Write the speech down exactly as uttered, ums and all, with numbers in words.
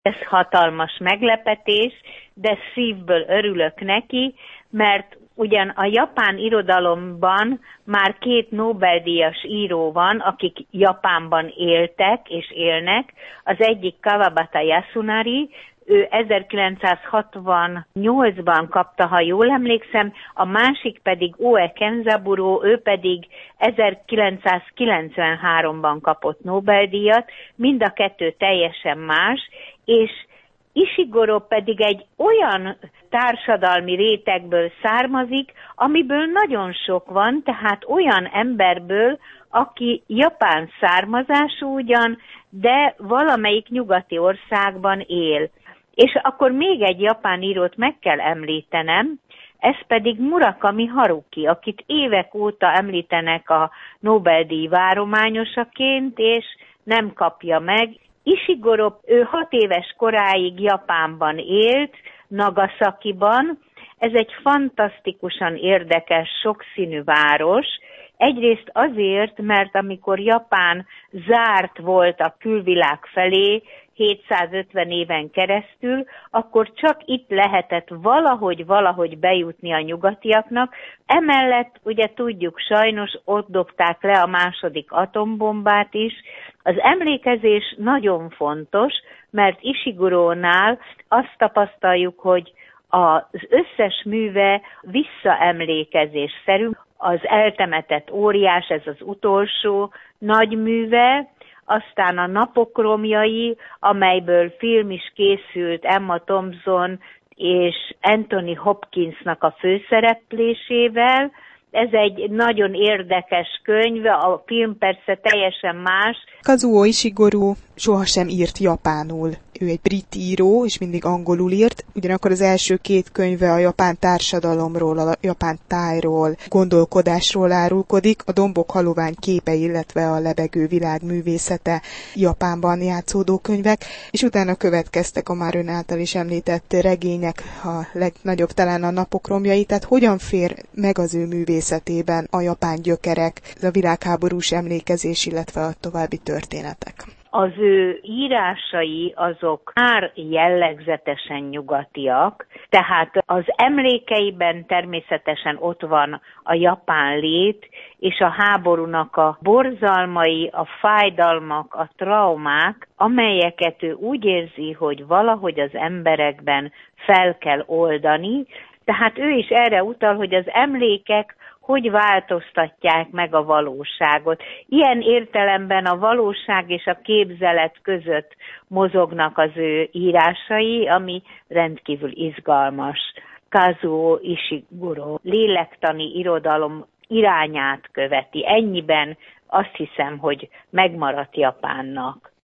Ez hatalmas meglepetés, de szívből örülök neki, mert ugyan a japán irodalomban már két Nobel-díjas író van, akik Japánban éltek és élnek. Az egyik Kawabata Yasunari, ő ezerkilencszázhatvannyolcban kapta, ha jól emlékszem, a másik pedig Oe Kenzaburo, ő pedig ezerkilencszázkilencvenháromban kapott Nobel-díjat, mind a kettő teljesen más, és Ishiguro pedig egy olyan társadalmi rétegből származik, amiből nagyon sok van, tehát olyan emberből, aki japán származású ugyan, de valamelyik nyugati országban él. És akkor még egy japán írót meg kell említenem, ez pedig Murakami Haruki, akit évek óta említenek a Nobel-díj várományosaként, és nem kapja meg. Ishiguro, ő hat éves koráig Japánban élt, Nagasakiban. Ez egy fantasztikusan érdekes, sokszínű város. Egyrészt azért, mert amikor Japán zárt volt a külvilág felé, hétszázötven éven keresztül, akkor csak itt lehetett valahogy, valahogy bejutni a nyugatiaknak. Emellett, ugye tudjuk, sajnos ott dobták le a második atombombát is. Az emlékezés nagyon fontos, mert Ishigurónál azt tapasztaljuk, hogy az összes műve visszaemlékezésszerű. Az eltemetett óriás, ez az utolsó nagy műve, aztán a Napok romjai, amelyből film is készült Emma Thompson és Anthony Hopkinsnak a főszereplésével. Ez egy nagyon érdekes könyv, a film persze teljesen más. Kazuo Ishiguro sohasem írt japánul. Ő egy brit író, és mindig angolul írt, ugyanakkor az első két könyve a japán társadalomról, a japán tájról, gondolkodásról árulkodik, a Dombok halovány képe, illetve a Lebegő világ művészete Japánban játszódó könyvek, és utána következtek a már ön által is említett regények, a legnagyobb talán a Napok romjai, tehát hogyan fér meg az ő művészetében a japán gyökerek, a világháborús emlékezés, illetve a további történetek? Az ő írásai azok már jellegzetesen nyugatiak, tehát az emlékeiben természetesen ott van a japán lét, és a háborúnak a borzalmai, a fájdalmak, a traumák, amelyeket ő úgy érzi, hogy valahogy az emberekben fel kell oldani. Tehát ő is erre utal, hogy az emlékek hogy változtatják meg a valóságot. Ilyen értelemben a valóság és a képzelet között mozognak az ő írásai, ami rendkívül izgalmas. Kazuo Ishiguro lélektani irodalom irányát követi. Ennyiben azt hiszem, hogy megmaradt Japánnak.